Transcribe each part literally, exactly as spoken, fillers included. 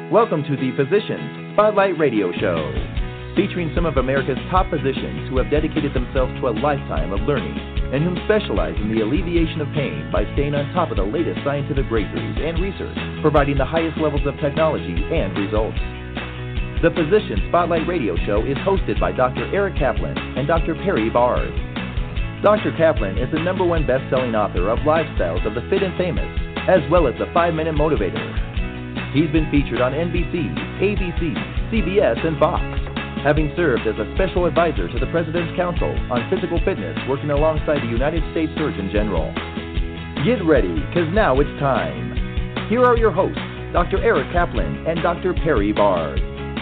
Welcome to the Physicians Spotlight Radio Show, featuring some of America's top physicians who have dedicated themselves to a lifetime of learning and whom specialize in the alleviation of pain by staying on top of the latest scientific breakthroughs and research, providing the highest levels of technology and results. The Physicians Spotlight Radio Show is hosted by Doctor Eric Kaplan and Doctor Perry Bard. Doctor Kaplan is the number one best-selling author of Lifestyles of the Fit and Famous, as well as the five-Minute Motivator. He's been featured on N B C, A B C, C B S, and Fox, having served as a special advisor to the President's Council on Physical Fitness, working alongside the United States Surgeon General. Get ready, because now it's time. Here are your hosts, Doctor Eric Kaplan and Doctor Perry Bard.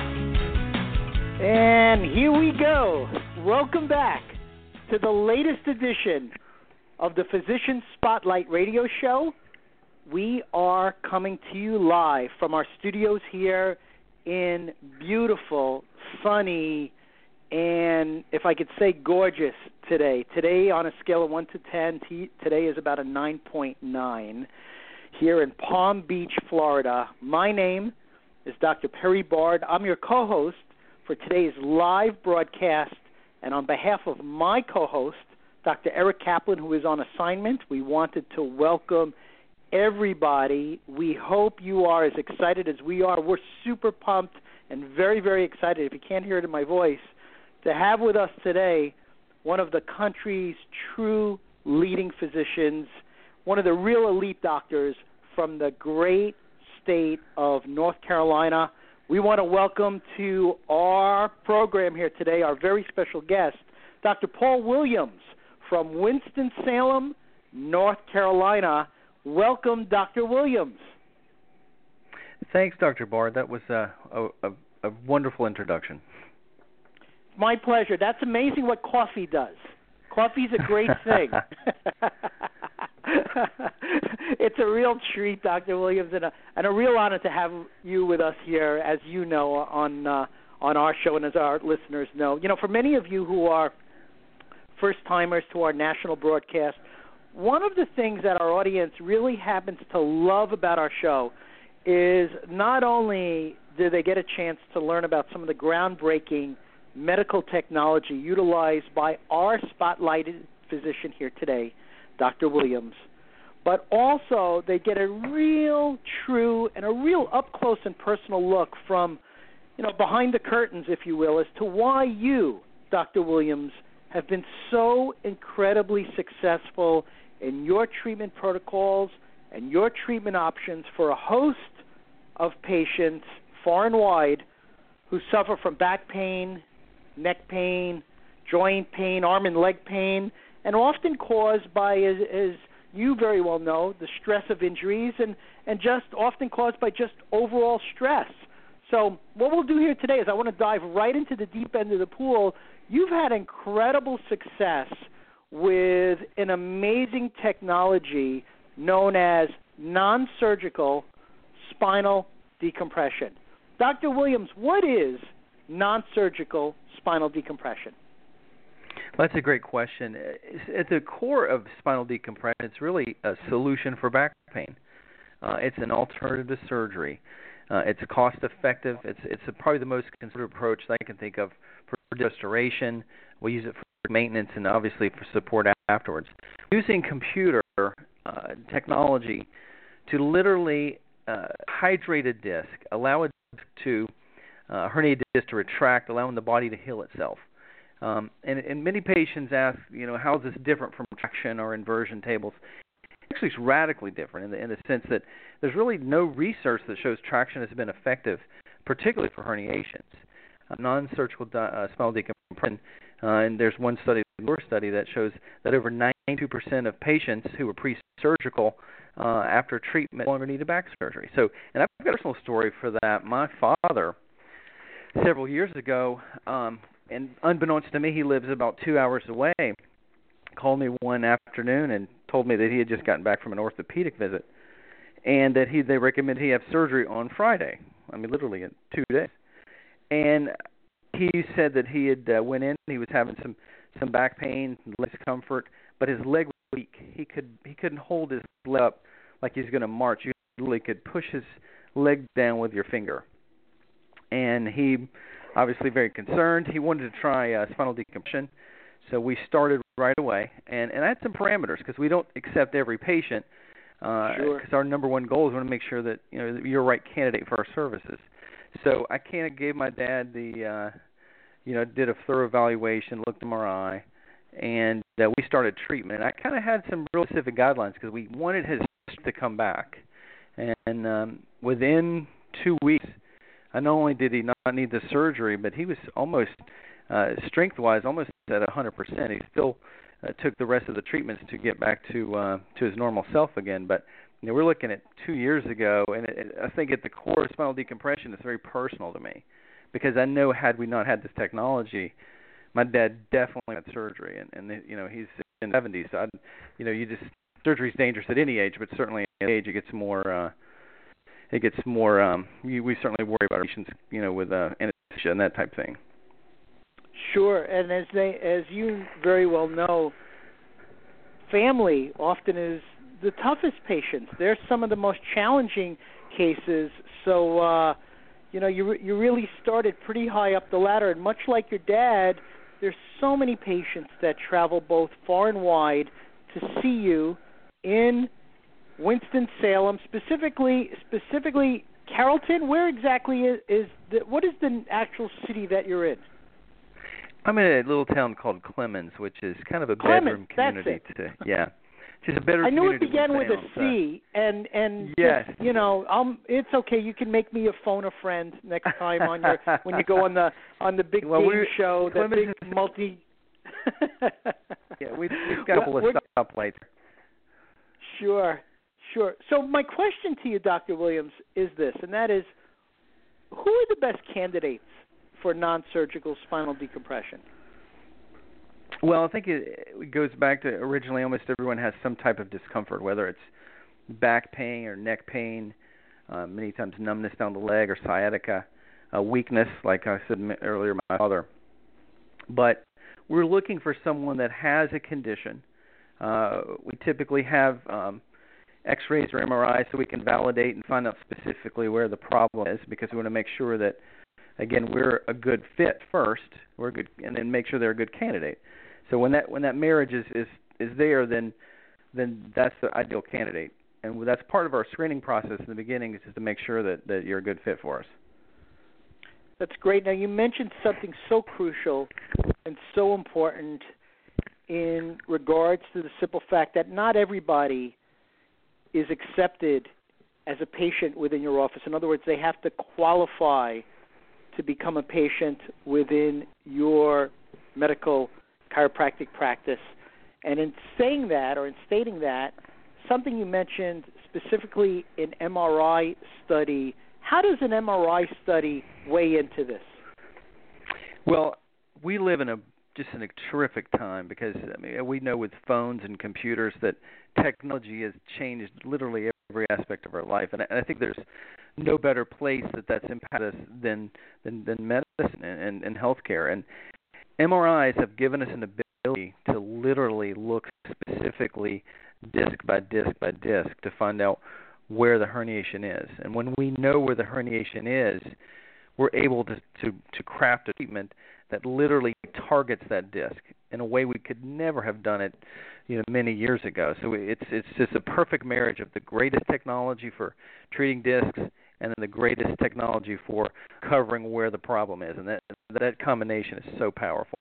And here we go. Welcome back to the latest edition of the Physician Spotlight Radio Show. We are coming to you live from our studios here in beautiful, sunny, and if I could say gorgeous today. Today, on a scale of one to ten, t- today is about a nine point nine here in Palm Beach, Florida. My name is Doctor Perry Bard. I'm your co-host for today's live broadcast, and on behalf of my co-host, Doctor Eric Kaplan, who is on assignment, we wanted to welcome everybody. We hope you are as excited as we are. We're super pumped and very, very excited, if you can't hear it in my voice, to have with us today one of the country's true leading physicians, one of the real elite doctors from the great state of North Carolina. We want to welcome to our program here today our very special guest, Doctor Paul Williams from Winston-Salem, North Carolina. Welcome, Doctor Williams. Thanks, Doctor Bard. That was a, a, a wonderful introduction. My pleasure. That's amazing what coffee does. Coffee's a great thing. It's a real treat, Doctor Williams, and a, and a real honor to have you with us here, as you know, on uh, on our show and as our listeners know. You know, for many of you who are first-timers to our national broadcast, one of the things that our audience really happens to love about our show is not only do they get a chance to learn about some of the groundbreaking medical technology utilized by our spotlighted physician here today, Doctor Williams, but also they get a real, true, and a real up-close and personal look from, you know, behind the curtains, if you will, as to why you, Doctor Williams, have been so incredibly successful in your treatment protocols and your treatment options for a host of patients far and wide who suffer from back pain, neck pain, joint pain, arm and leg pain, and often caused by, as, as you very well know, the stress of injuries and, and just often caused by just overall stress. So what we'll do here today is I want to dive right into the deep end of the pool. You've had incredible success with an amazing technology known as non-surgical spinal decompression. Doctor Williams, what is non-surgical spinal decompression? Well, that's a great question. At the core of spinal decompression, it's really a solution for back pain. Uh, it's an alternative to surgery. Uh, it's cost-effective. It's it's a, probably the most considered approach that I can think of for restoration. We use it for maintenance and obviously for support afterwards. Using computer uh, technology to literally uh, hydrate a disc, allow a disc to uh, herniated disc to retract, allowing the body to heal itself. Um, and, and many patients ask, you know, how is this different from traction or inversion tables? Actually, it's radically different in the, in the sense that there's really no research that shows traction has been effective, particularly for herniations. Uh, non-surgical di- uh, spinal decompression, uh, and there's one study, your study, that shows that over ninety-two percent of patients who were pre-surgical uh, after treatment no longer needed back surgery. So, and I've got a personal story for that. My father, several years ago, um, and unbeknownst to me, he lives about two hours away, called me one afternoon and told me that he had just gotten back from an orthopedic visit and that he they recommended he have surgery on Friday. I mean, literally in two days. And he said that he had uh, went in, he was having some, some back pain, leg discomfort, but his leg was weak. He could he couldn't hold his leg up like he's going to march. You literally could push his leg down with your finger. and he obviously very concerned. He wanted to try uh, spinal decompression, so we started right away. And, and I had some parameters because we don't accept every patient because uh, sure. our number one goal is we want to make sure that you know you're a right candidate for our services. So I kind of gave my dad the, uh, you know, did a thorough evaluation, looked at M R I, and uh, we started treatment. And I kind of had some real specific guidelines because we wanted his to come back. And um, within two weeks, not only did he not need the surgery, but he was almost, uh, strength-wise, almost at one hundred percent. He still uh, took the rest of the treatments to get back to uh, to his normal self again. But you know, we're looking at two years ago, and it, it, I think at the core of spinal decompression, it's very personal to me because I know had we not had this technology, my dad definitely had surgery, and, and you know he's in the seventies, so I, you know you just surgery's dangerous at any age, but certainly at age it gets more. Uh, It gets more. Um, we, we certainly worry about our patients, you know, with uh, anesthesia and that type of thing. Sure, and as they, as you very well know, family often is the toughest patients. They're some of the most challenging cases. So, uh, you know, you you really started pretty high up the ladder, and much like your dad, there's so many patients that travel both far and wide to see you in Winston-Salem, specifically, specifically Carrollton. Where exactly is, is the, what is the actual city that you're in? I'm in a little town called Clemens, which is kind of a Clemens, bedroom community. That's it. To, yeah, just a bedroom I knew it community. began with a Salem, C, so. and and yes, just, you know, um, it's okay. You can make me a phone a friend next time on your when you go on the on the big well, game show, the big is, multi. yeah, we've, we've got a couple of stoplights. Sure. Sure. So my question to you, Doctor Williams, is this, and that is, who are the best candidates for non-surgical spinal decompression? Well, I think it, it goes back to originally almost everyone has some type of discomfort, whether it's back pain or neck pain, uh, many times numbness down the leg or sciatica, uh, weakness, like I said earlier, my father. But we're looking for someone that has a condition. Uh, we typically have um, X-rays or M R Is so we can validate and find out specifically where the problem is, because we want to make sure that, again, we're a good fit first, we're a good, and then make sure they're a good candidate. So when that when that marriage is, is, is there, then then that's the ideal candidate, and that's part of our screening process in the beginning, is just to make sure that, that you're a good fit for us. That's great. Now you mentioned something so crucial and so important in regards to the simple fact that not everybody is accepted as a patient within your office. In other words, they have to qualify to become a patient within your medical chiropractic practice. And in saying that, or in stating that, something you mentioned specifically an M R I study, how does an M R I study weigh into this? Well, we live in a just in a terrific time, because I mean, we know with phones and computers that technology has changed literally every aspect of our life, and I, and I think there's no better place that that's impacted us than than, than medicine and, and, and healthcare. And M R Is have given us an ability to literally look specifically disc by disc by disc to find out where the herniation is. And when we know where the herniation is, we're able to, to, to craft a treatment that literally targets that disc in a way we could never have done it, you know, many years ago. So it's it's just a perfect marriage of the greatest technology for treating discs and then the greatest technology for covering where the problem is, and that that combination is so powerful.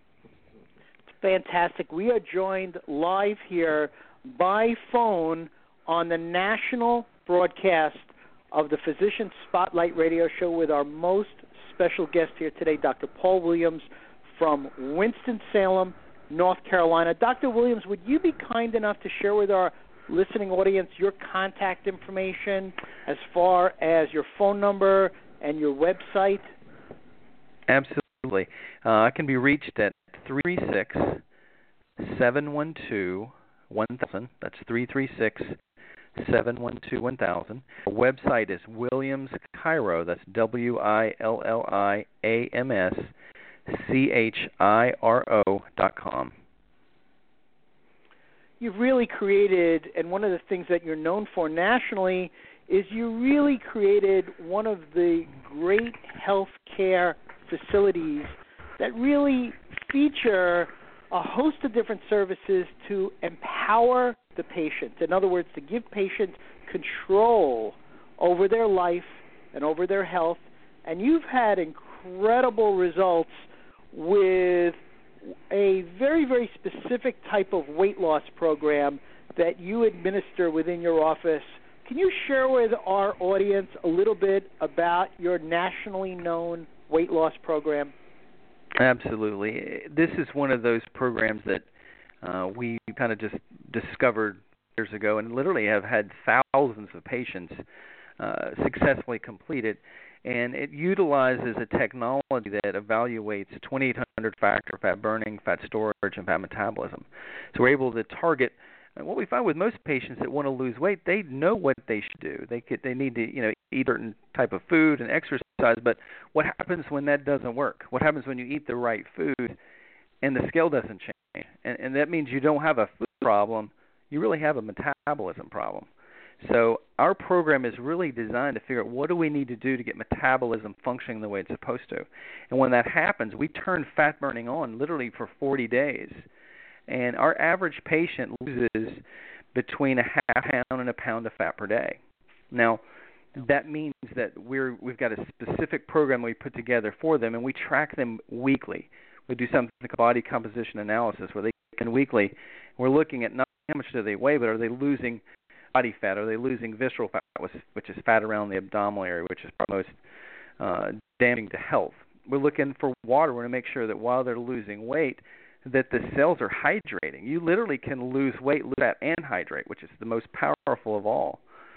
It's fantastic. We are joined live here by phone on the national broadcast of the Physician Spotlight Radio Show with our most special guest here today, Doctor Paul Williams from Winston-Salem, North Carolina. Doctor Williams, would you be kind enough to share with our listening audience your contact information as far as your phone number and your website? Absolutely. Uh, I can be reached at three six, seven one two, one thousand. That's three three six, seven one two, one thousand. Our website is Williams Chiro. That's W I L L I A M S C H I R O dot com. You've really created, and one of the things that you're known for nationally is you really created one of the great health care facilities that really feature a host of different services to empower the patient. In other words, to give patients control over their life and over their health. And you've had incredible results with a very, very specific type of weight loss program that you administer within your office. Can you share with our audience a little bit about your nationally known weight loss program? Absolutely. This is one of those programs that uh, we kind of just discovered years ago and literally have had thousands of patients uh, successfully complete it. And it utilizes a technology that evaluates twenty-eight hundred factor fat burning, fat storage, and fat metabolism. So we're able to target. And what we find with most patients that want to lose weight, they know what they should do. They could, they need to, you know, eat a certain type of food and exercise. But what happens when that doesn't work? What happens when you eat the right food and the scale doesn't change? And, and that means you don't have a food problem. You really have a metabolism problem. So our program is really designed to figure out what do we need to do to get metabolism functioning the way it's supposed to. And when that happens, we turn fat burning on literally for forty days. And our average patient loses between a half pound and a pound of fat per day. Now, that means that we're, we've got a specific program we put together for them, and we track them weekly. We do something like body composition analysis where they can weekly. We're looking at not how much do they weigh, but are they losing body fat? Are they losing visceral fat, which is fat around the abdominal area, which is probably most uh, damaging to health? We're looking for water. We want to make sure that while they're losing weight, that the cells are hydrating. You literally can lose weight, lose fat, and hydrate, which is the most powerful of all.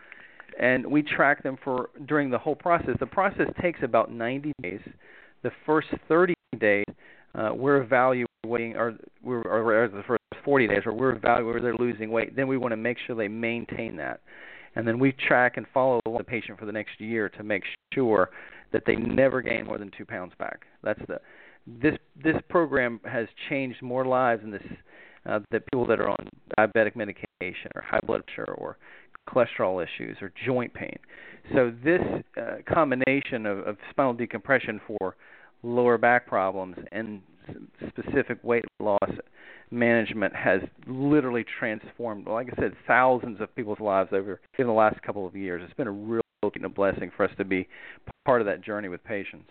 And we track them for during the whole process. The process takes about ninety days. The first thirty days, uh, we're evaluating, or, we're, or the first forty days, or we're evaluating where they're losing weight. Then we want to make sure they maintain that. And then we track and follow the patient for the next year to make sure that they never gain more than two pounds back. That's the This this program has changed more lives in this uh, that people that are on diabetic medication or high blood pressure or cholesterol issues or joint pain. So this uh, combination of, of spinal decompression for lower back problems and specific weight loss management has literally transformed, like I said, thousands of people's lives over in the last couple of years. It's been a real blessing for us to be part of that journey with patients.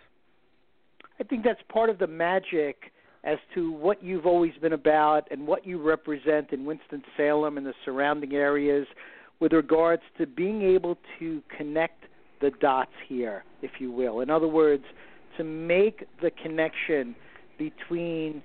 I think that's part of the magic as to what you've always been about and what you represent in Winston-Salem and the surrounding areas with regards to being able to connect the dots here, if you will. In other words, to make the connection between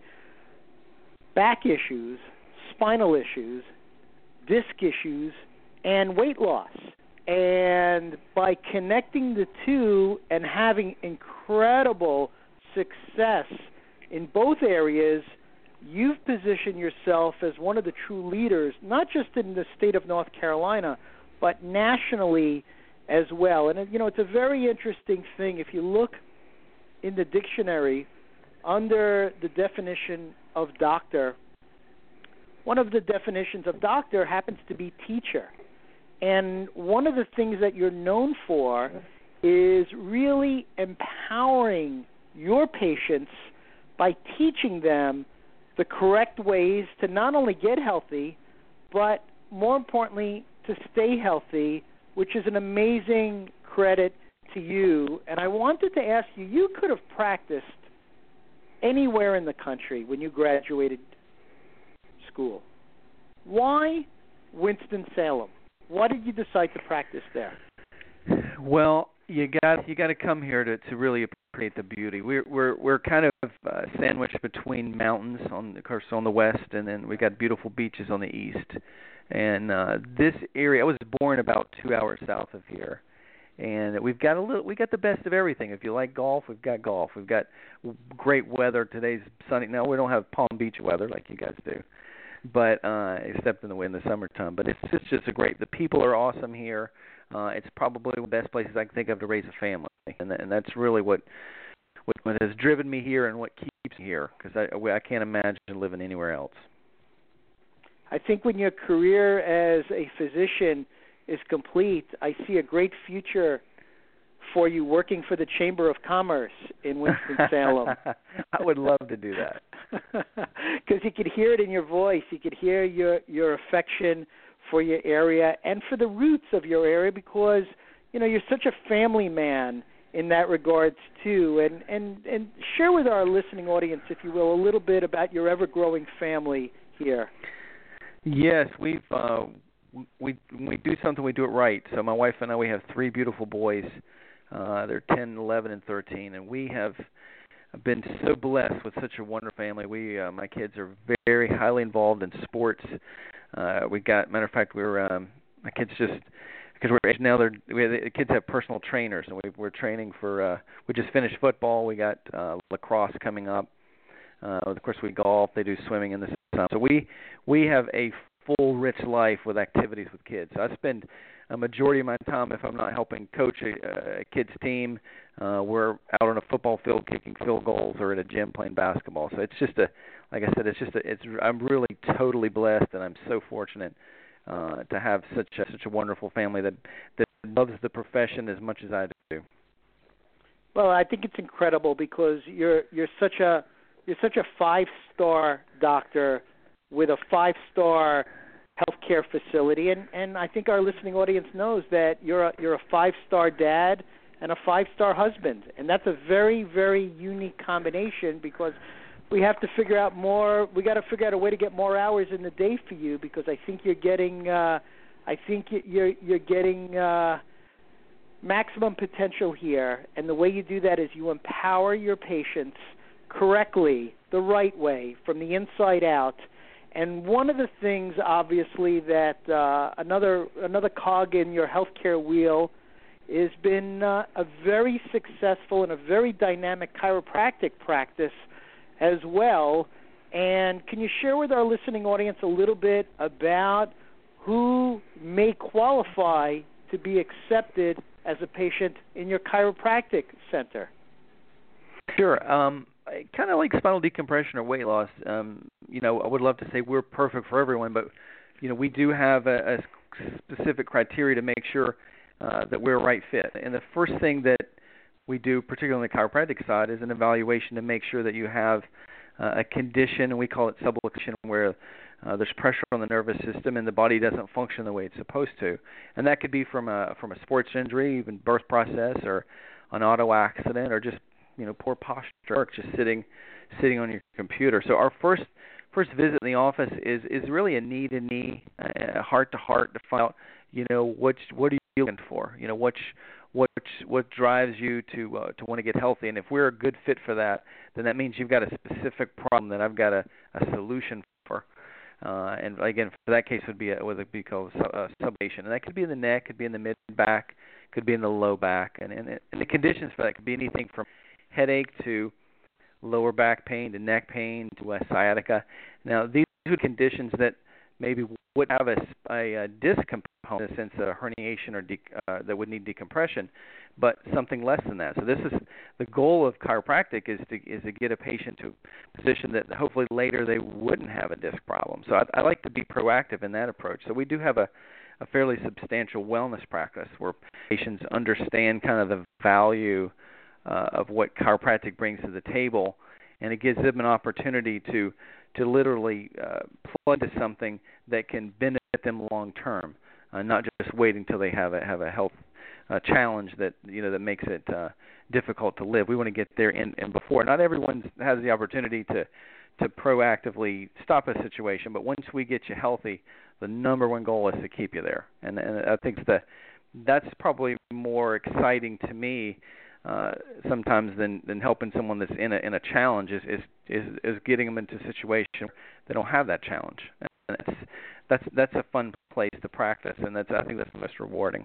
back issues, spinal issues, disc issues, and weight loss. And by connecting the two and having incredible success in both areas, you've positioned yourself as one of the true leaders, not just in the state of North Carolina, but nationally as well. And, you know, it's a very interesting thing. If you look in the dictionary under the definition of doctor, one of the definitions of doctor happens to be teacher. And one of the things that you're known for is really empowering your patients by teaching them the correct ways to not only get healthy, but more importantly, to stay healthy, which is an amazing credit to you. And I wanted to ask you, you could have practiced anywhere in the country when you graduated school. Why Winston-Salem? Why did you decide to practice there? Well, you got you got to come here to, to really appreciate the beauty. We're we're we're kind of uh, sandwiched between mountains on of course on the west, and then we got beautiful beaches on the east. And uh, this area, I was born about two hours south of here, and we've got a little. We got the best of everything. If you like golf, we've got golf. We've got great weather. Today's sunny. Now we don't have Palm Beach weather like you guys do, but uh, except in the in the summertime. But it's just just a great. The people are awesome here. Uh, it's probably one of the best places I can think of to raise a family, and, that, and that's really what, what what has driven me here and what keeps me here, because I I can't imagine living anywhere else. I think when your career as a physician is complete, I see a great future for you working for the Chamber of Commerce in Winston-Salem. I would love to do that. Because you could hear it in your voice. You could hear your, your affection for your area and for the roots of your area because, you know, you're such a family man in that regards too. And, and, and share with our listening audience, if you will, a little bit about your ever-growing family here. Yes, we've uh, we we do something, we do it right. So my wife and I, we have three beautiful boys. Uh, they're ten, eleven, and thirteen, and we have been so blessed with such a wonderful family. We, uh, my kids are very highly involved in sports. Uh, we got, matter of fact, we were um, my kids just because we're now they're we have, the kids have personal trainers, and we, we're training for. Uh, we just finished football. We got uh, lacrosse coming up. Uh, of course, we golf. They do swimming in the summer. So we we have a full, rich life with activities with kids. So I spend a majority of my time, if I'm not helping coach a, a kid's team, uh, we're out on a football field kicking field goals or at a gym playing basketball. So it's just a, like I said, it's just a, it's. I'm really totally blessed, and I'm so fortunate uh, to have such a, such a wonderful family that that loves the profession as much as I do. Well, I think it's incredible because you're you're such a you're such a five-star doctor with a five-star healthcare facility, and, and I think our listening audience knows that you're a, you're a five-star dad and a five-star husband, and that's a very, very unique combination because we have to figure out more. We got to figure out a way to get more hours in the day for you because I think you're getting, uh, I think you're you're getting uh, maximum potential here, and the way you do that is you empower your patients correctly, the right way, from the inside out. And one of the things, obviously, that uh, another another cog in your healthcare wheel has been uh, a very successful and a very dynamic chiropractic practice as well. And can you share with our listening audience a little bit about who may qualify to be accepted as a patient in your chiropractic center? Sure. Um, kind of like spinal decompression or weight loss, um, you know, I would love to say we're perfect for everyone, but, you know, we do have a, a specific criteria to make sure uh, that we're a right fit. And the first thing that we do, particularly on the chiropractic side, is an evaluation to make sure that you have uh, a condition, and we call it subluxation, where uh, there's pressure on the nervous system and the body doesn't function the way it's supposed to. And that could be from a from a sports injury, even birth process, or an auto accident, or just you know, poor posture, or just sitting, sitting on your computer. So our first, first visit in the office is, is really a knee to knee, uh, heart to heart to find out, you know, what what are you looking for? You know, what what what drives you to uh, to want to get healthy? And if we're a good fit for that, then that means you've got a specific problem that I've got a, a solution for. Uh, and again, for that case, would be a, what would be called a subluxation, and that could be in the neck, could be in the mid back, could be in the low back, and and, it, and the conditions for that could be anything from headache to lower back pain to neck pain to uh, sciatica. Now, these are conditions that maybe would have a, a, a disc component, in the sense of a herniation or de- uh, that would need decompression, but something less than that. So this is the goal of chiropractic is to is to get a patient to a position that hopefully later they wouldn't have a disc problem. So I, I like to be proactive in that approach. So we do have a, a fairly substantial wellness practice where patients understand kind of the value Uh, of what chiropractic brings to the table, and it gives them an opportunity to to literally uh, plug to something that can benefit them long term, uh, not just waiting until they have a have a health uh, challenge that you know that makes it uh, difficult to live. We want to get there and, and before. Not everyone has the opportunity to to proactively stop a situation, but once we get you healthy, the number one goal is to keep you there, and, and I think the that's probably more exciting to me. Uh, sometimes than, than helping someone that's in a in a challenge is, is is is getting them into a situation where they don't have that challenge. And that's that's that's a fun place to practice, and that's I think that's the most rewarding.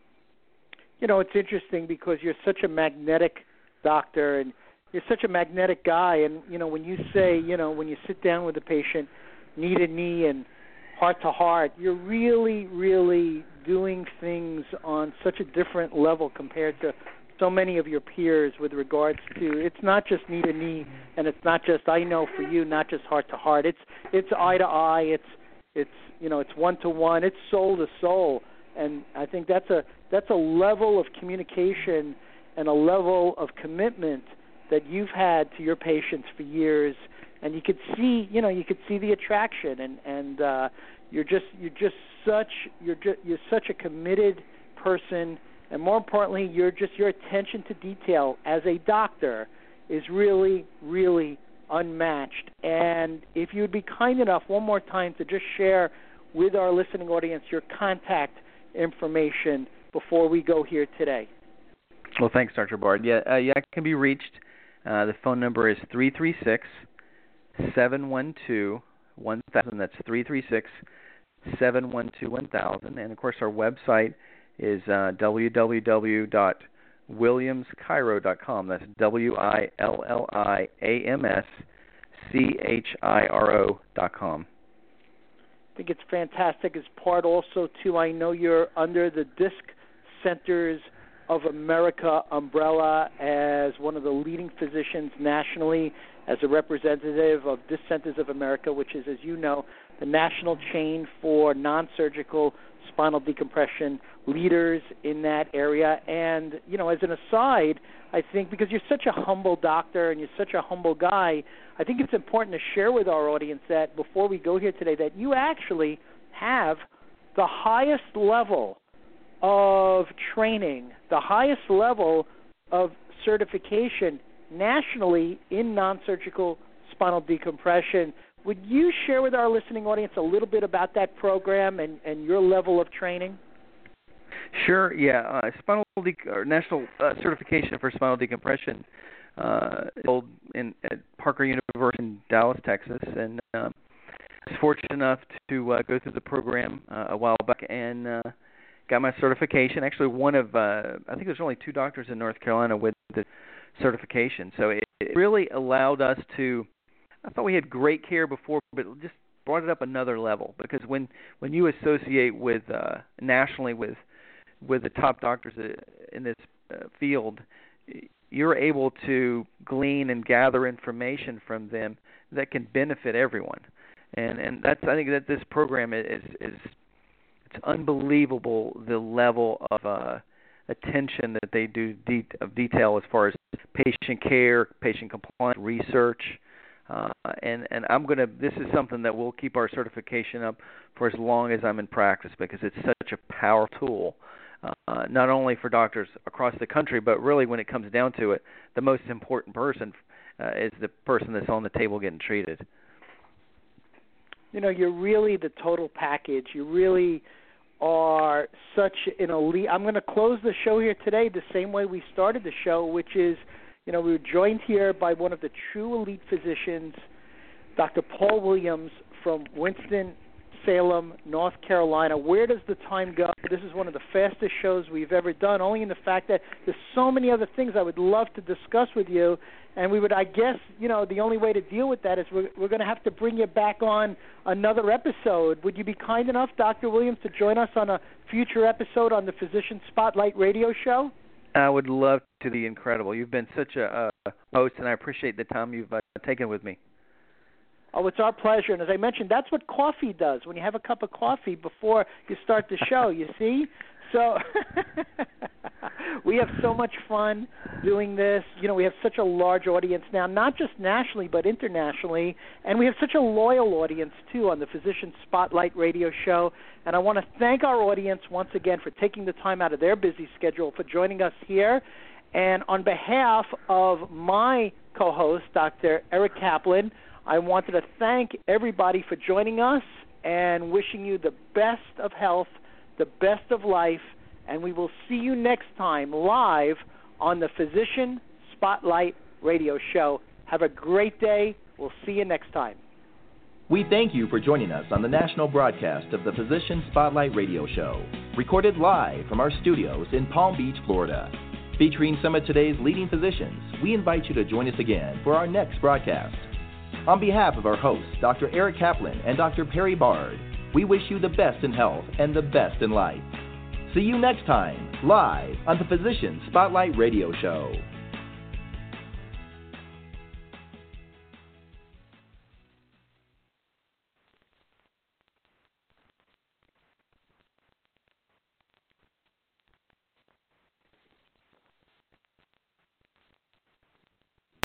You know, it's interesting because you're such a magnetic doctor, and you're such a magnetic guy. And you know, when you say, you know, when you sit down with a patient, knee to knee and heart to heart, you're really, really doing things on such a different level compared to so many of your peers with regards to, it's not just knee to knee, and it's not just, I know for you, not just heart to heart. It's it's eye to eye. It's it's you know it's one to one. It's soul to soul, and I think that's a that's a level of communication and a level of commitment that you've had to your patients for years, and you could see, you know, you could see the attraction, and and uh, you're just you're just such you're just, you're such a committed person, and more importantly, you're just your attention to detail as a doctor is really really unmatched. And if you would be kind enough one more time to just share with our listening audience your contact information before we go here today. Well, thanks, Doctor Bard. Yeah, uh, yeah, I can be reached. Uh, the phone number is three three six, seven one two, one thousand. That's three three six, seven one two, one thousand. And, of course, our website is uh, w w w dot williams chiro dot com. That's W I L L I A M S C H I R O dot com. I think it's fantastic. As part also, too, I know you're under the Disc Centers of America umbrella as one of the leading physicians nationally, as a representative of Disc Centers of America, which is, as you know, the national chain for non-surgical spinal decompression leaders in that area. And, you know, as an aside, I think because you're such a humble doctor and you're such a humble guy, I think it's important to share with our audience that before we go here today that you actually have the highest level of training, the highest level of certification nationally in non-surgical spinal decompression. Would you share with our listening audience a little bit about that program and, and your level of training? Sure, yeah. Uh, spinal de- or National uh, Certification for Spinal Decompression uh, in at Parker University in Dallas, Texas, and um, I was fortunate enough to uh, go through the program uh, a while back and uh, got my certification. Actually, one of uh, I think there's only two doctors in North Carolina with the certification, so it, it really allowed us to. I thought we had great care before, but it just brought it up another level, because when, when you associate with uh, nationally with with the top doctors in this uh, field, you're able to glean and gather information from them that can benefit everyone. And and that's I think that this program is is it's unbelievable, the level of uh, attention that they do de- of detail as far as patient care, patient compliance, research. Uh, and, and I'm going to, this is something that we'll keep our certification up for as long as I'm in practice, because it's such a powerful tool, uh, not only for doctors across the country, but really when it comes down to it, the most important person uh, is the person that's on the table getting treated. You know, you're really the total package. You really are such an elite. I'm going to close the show here today the same way we started the show, which is, you know, we were joined here by one of the true elite physicians, Doctor Paul Williams from Winston-Salem, North Carolina. Where does the time go? This is one of the fastest shows we've ever done, only in the fact that there's so many other things I would love to discuss with you. And we would, I guess, you know, the only way to deal with that is we're, we're going to have to bring you back on another episode. Would you be kind enough, Doctor Williams, to join us on a future episode on the Physician Spotlight radio show? I would love to be incredible. You've been such a, a host, and I appreciate the time you've uh, taken with me. Oh, it's our pleasure. And as I mentioned, that's what coffee does. When you have a cup of coffee before you start the show, you see? So we have so much fun doing this. You know, we have such a large audience now, not just nationally but internationally, and we have such a loyal audience, too, on the Physician Spotlight radio show. And I want to thank our audience once again for taking the time out of their busy schedule for joining us here. And on behalf of my co-host, Doctor Eric Kaplan, I wanted to thank everybody for joining us and wishing you the best of health, the best of life, and we will see you next time live on the Physician Spotlight radio show. Have a great day. We'll see you next time. We thank you for joining us on the national broadcast of the Physician Spotlight radio show, recorded live from our studios in Palm Beach, Florida. Featuring some of today's leading physicians, we invite you to join us again for our next broadcast. On behalf of our hosts, Doctor Eric Kaplan and Doctor Perry Bard, we wish you the best in health and the best in life. See you next time, live on the Physician Spotlight radio show.